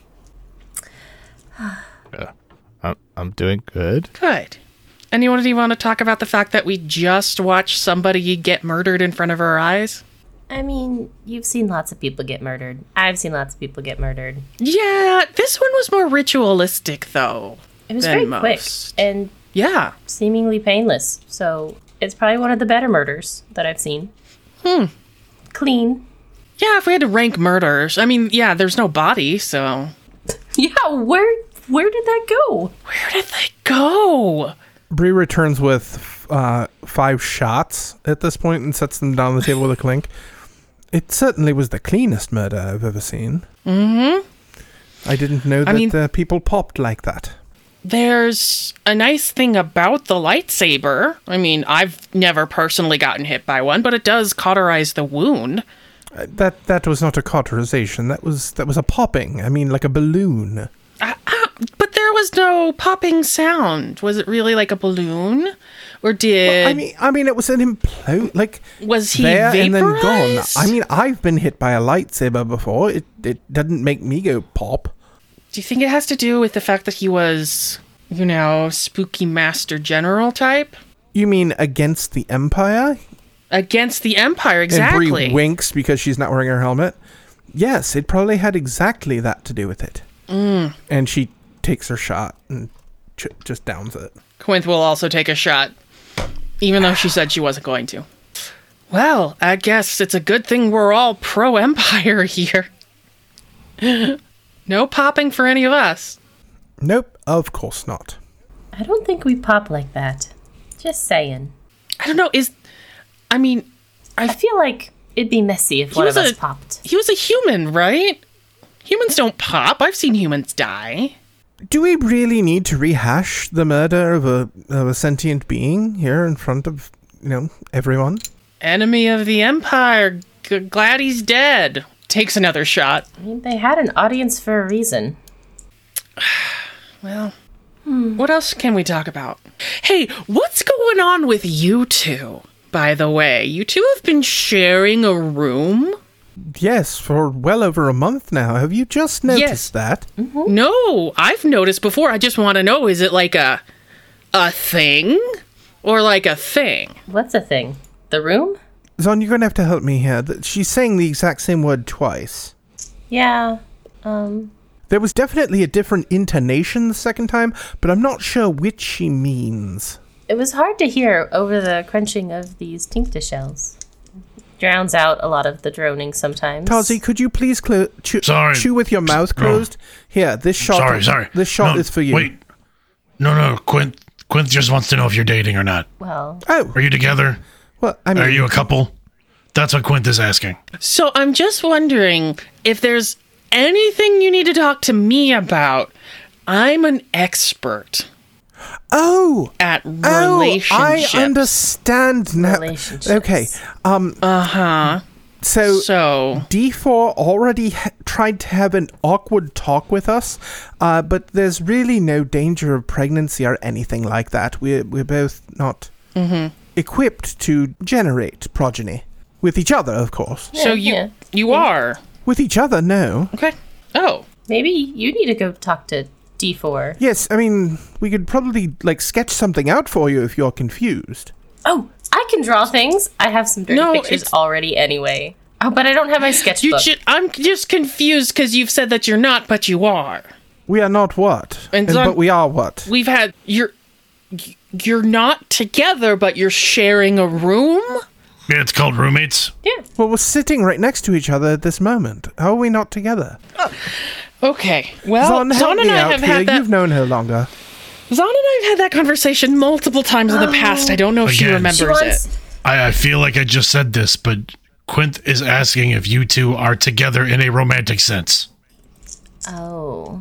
I'm doing good.
Good. Anyone want to talk about the fact that we just watched somebody get murdered in front of our eyes?
I mean, you've seen lots of people get murdered. I've seen lots of people get murdered.
Yeah, this one was more ritualistic, though.
It was very quick and seemingly painless. So it's probably one of the better murders that I've seen. Clean.
Yeah, if we had to rank murders, I mean, yeah, there's no body, so.
Yeah, where did that go?
Where did they go?
Bree returns with 5 shots at this point and sets them down on the table with a clink. It certainly was the cleanest murder I've ever seen.
Mm-hmm.
I didn't know that people popped like that.
There's a nice thing about the lightsaber. I mean, I've never personally gotten hit by one, but it does cauterize the wound.
That was not a cauterization. That was a popping. I mean, like a balloon.
But there was no popping sound. Was it really like a balloon? Or did...
Well, I mean, it was an implode. Like,
was he
there
vaporized?
And then gone. I mean, I've been hit by a lightsaber before. It doesn't make me go pop.
Do you think it has to do with the fact that he was, spooky master general type?
You mean against the Empire?
Against the Empire, exactly.
And Bree winks because she's not wearing her helmet. Yes, it probably had exactly that to do with it. And she takes her shot and just downs it.
Quinth will also take a shot, even though she said she wasn't going to. Well, I guess it's a good thing we're all pro-Empire here. No popping for any of us.
Nope, of course not.
I don't think we pop like that. Just saying.
I don't know,
I feel like it'd be messy if one of us popped.
He was a human, right? Humans don't pop. I've seen humans die.
Do we really need to rehash the murder of a sentient being here in front of, everyone?
Enemy of the Empire. Glad he's dead. Takes another shot.
I mean, they had an audience for a reason.
Well, what else can we talk about? Hey, what's going on with you two, by the way? You two have been sharing a room?
Yes, for well over a month now. Have you just noticed that?
Mm-hmm.
No, I've noticed before. I just want to know, is it like a thing? Or like a thing?
What's a thing? The room?
Zon, you're going to have to help me here. She's saying the exact same word twice.
Yeah,
There was definitely a different intonation the second time, but I'm not sure which she means.
It was hard to hear over the crunching of these tincta shells. Drowns out a lot of the droning sometimes.
Tazi, could you please chew with your mouth closed? Here, this shot.
Sorry.
This shot is for you.
Wait. No, Quint just wants to know if you're dating or not.
Well.
Oh.
Are you together?
Well, I mean.
Are you a couple? That's what Quint is asking.
So I'm just wondering if there's anything you need to talk to me about. I'm an expert. At relationships.
I understand now. Okay. So D4 already tried to have an awkward talk with us, but there's really no danger of pregnancy or anything like that. We're both not equipped to generate progeny with each other, of course.
So you are
with each other? No.
Okay. Oh,
maybe you need to go talk to D4.
Yes, I mean, we could probably, sketch something out for you if you're confused.
Oh, I can draw things. I have some dirty pictures already anyway. Oh, but I don't have my sketchbook.
I'm just confused because you've said that you're not, but you are.
We are not what? But we are what?
We've had... You're not together, but you're sharing a room?
Yeah, it's called roommates.
Yeah.
Well, we're sitting right next to each other at this moment. How are we not together?
Okay, well, Zahn and I have had that...
You've known her longer.
Zahn and I have had that conversation multiple times in the past. I don't know if she remembers it.
I feel like I just said this, but Quint is asking if you two are together in a romantic sense.
Oh.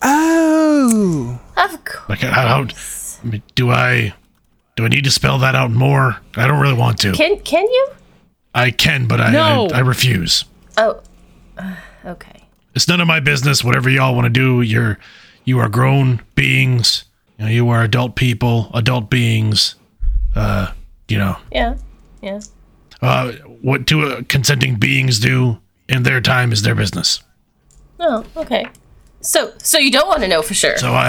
Of
course.
Do I need to spell that out more? I don't really want to.
Can you?
I can, but I refuse.
Oh. Okay.
It's none of my business. Whatever y'all want to do, you are grown beings. You are adult people, adult beings.
Yeah.
What do consenting beings do in their time is their business.
Oh, okay. So you don't want to know for sure.
So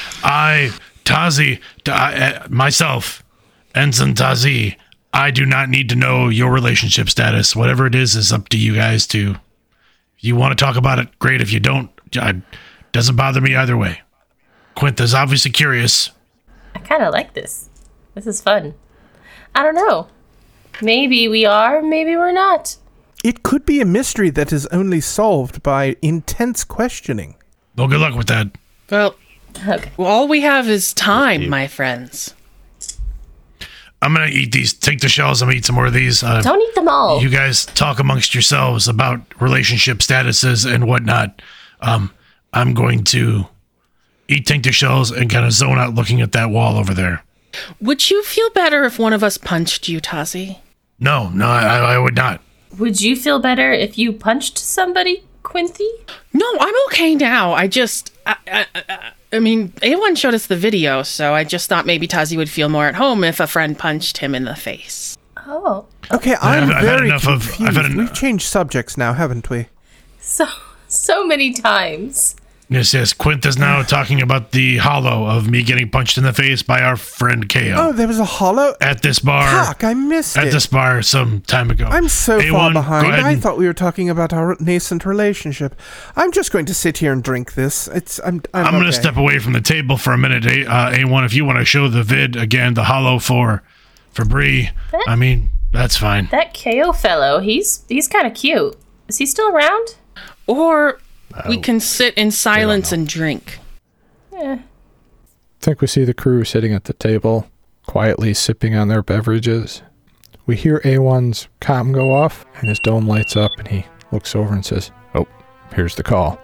Tazi, myself, Ensign Tazi, I do not need to know your relationship status. Whatever it is up to you guys to. If you want to talk about it, great. If you don't, it doesn't bother me either way. Quint is obviously curious.
I kind of like this. This is fun. I don't know. Maybe we are, maybe we're not.
It could be a mystery that is only solved by intense questioning.
Well, good luck with that.
Well, all we have is time, my friends.
I'm going to eat these. Take the shells. I'm going to eat some more of these.
Don't eat them all.
You guys talk amongst yourselves about relationship statuses and whatnot. I'm going to eat tincture shells and kind of zone out looking at that wall over there.
Would you feel better if one of us punched you, Tazi?
No, I would not.
Would you feel better if you punched somebody, Quinty?
No, I'm okay now. I mean, A1 showed us the video, so I just thought maybe Tazi would feel more at home if a friend punched him in the face.
Oh.
Okay, I'm very confused. We've changed subjects now, haven't we?
So many times.
Yes. Quint is now talking about the hollow of me getting punched in the face by our friend KO.
Oh, there was a hollow?
At this bar.
Fuck, I missed it.
At this bar some time ago.
I'm so far behind. I thought we were talking about our nascent relationship. I'm just going to sit here and drink this. I'm
going to step away from the table for a minute. A1, if you want to show the vid again, the hollow for Bree. I mean, that's fine.
That KO fellow, he's kind of cute. Is he still around?
Or we can sit in silence and drink.
Yeah.
I think we see the crew sitting at the table, quietly sipping on their beverages. We hear A1's comm go off, and his dome lights up, and he looks over and says, "Oh, here's the call."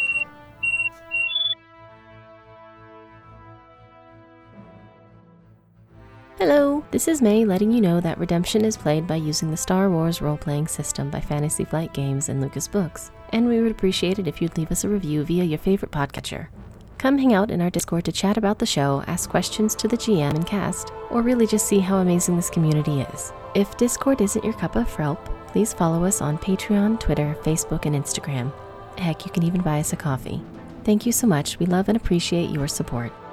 Hello, this is May letting you know that Redemption is played by using the Star Wars role-playing system by Fantasy Flight Games and Lucas Books, and we would appreciate it if you'd leave us a review via your favorite podcatcher. Come hang out in our Discord to chat about the show, ask questions to the GM and cast, or really just see how amazing this community is. If Discord isn't your cup of frelp, please follow us on Patreon, Twitter, Facebook, and Instagram. Heck, you can even buy us a coffee. Thank you so much. We love and appreciate your support.